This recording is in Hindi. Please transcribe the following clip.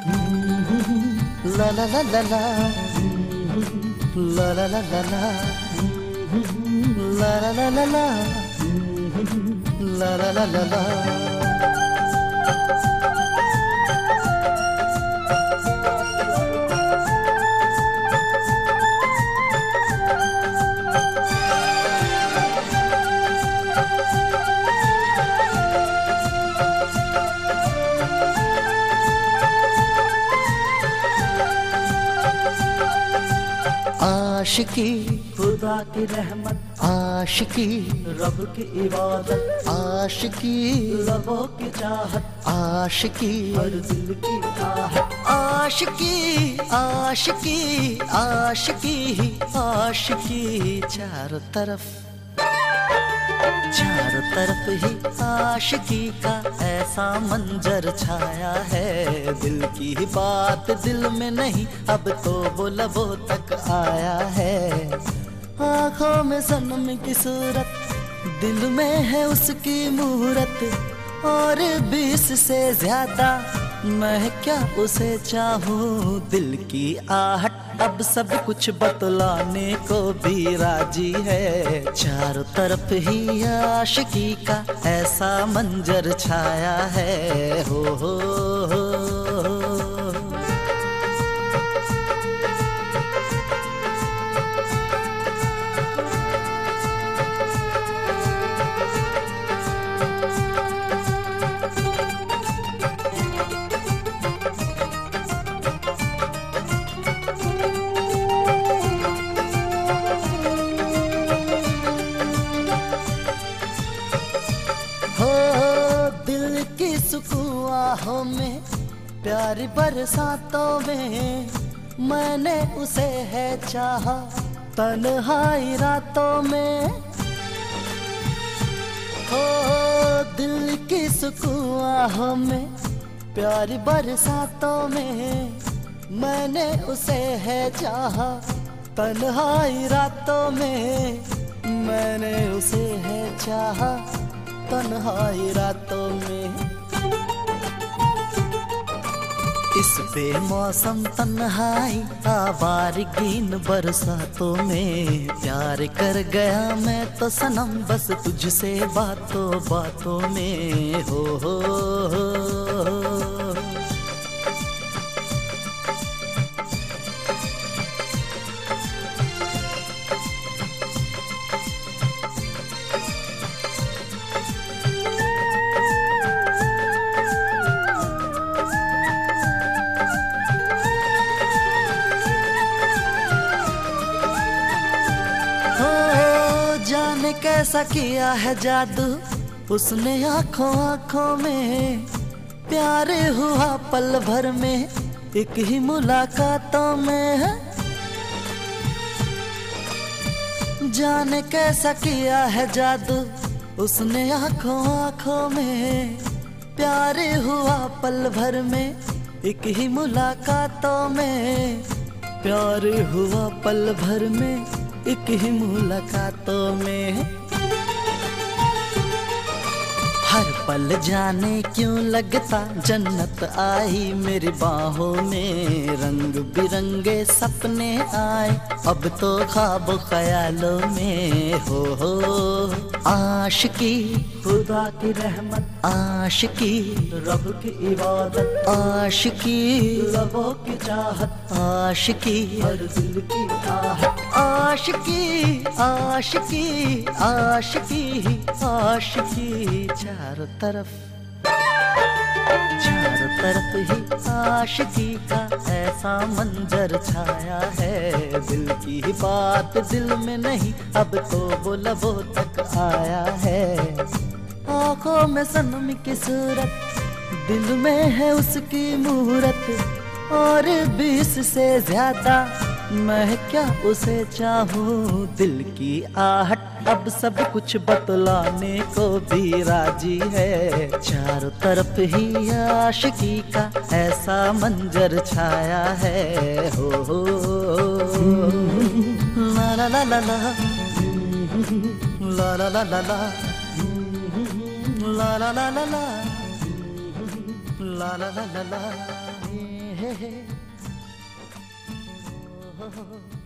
La la la la la, la la la la la, la la la la la, la la la la la. आशिकी खुदा की रहमत, आशिकी रब की इबादत, आशिकी लबों की चाहत, आशिकी हर दिल की आहट। आशिकी आशिकी आशिकी आशिकी चारों तरफ ही आशिकी का ऐसा मंजर छाया है। दिल की बात दिल में नहीं, अब तो वो लबों तक आया है। आँखों में सनम की सूरत, दिल में है उसकी मूरत, और 20 से ज्यादा मैं क्या उसे चाहूँ। दिल की आहट अब सब कुछ बतलाने को भी राजी है। चारों तरफ ही आशिकी का ऐसा मंजर छाया है। हो सुकून आहों में, प्यारी बरसातों में, मैंने उसे है चाहा तन्हाई रातों में। हो दिल की सुकून आहों में, प्यारी बरसातों में, मैंने उसे है चाहा तन्हाई रातों में। मैंने उसे है चाहा तन्हाई रातों में। इस बेमौसम तन्हाई आवारगीन बरसातों में, प्यार कर गया मैं तो सनम बस तुझसे बातों बातों में। हो जाने कैसा किया है जादू उसने आँखों आँखों में, प्यार हुआ पल भर में एक ही मुलाकातों में। जाने कैसा किया है जादू उसने आँखों आँखों में, प्यार हुआ पल भर में एक ही मुलाकातों में। प्यार हुआ पल भर में एक ही मुलाकातों में। हर पल जाने क्यों लगता जन्नत आई मेरी बाहों में। रंग बिरंगे सपने आए अब तो ख्वाब ख्यालों में। हो आशिकी खुदा की रहमत, आशिकी रब की इबादत, आशिकी लबों की चाहत, आशिकी हर दिल की आहट। आशिकी आशिकी आशिकी आशिकी चारों तरफ ही आशिकी का ऐसा मंजर छाया है। दिल की बात दिल में नहीं, अब तो वो लबों तक आया है। आँखों में सनम की सूरत, दिल में है उसकी मूरत, और 20 से ज्यादा मैं क्या उसे चाहूँ। दिल की आहट अब सब कुछ बतलाने को भी राजी है। चारों तरफ ही आशिकी का ऐसा मंजर छाया है। हो ला ला ला ला ला ला ला ला ला ला ला ला ला ला ला ला ला ला ला हे हे। ओ, हो, हो।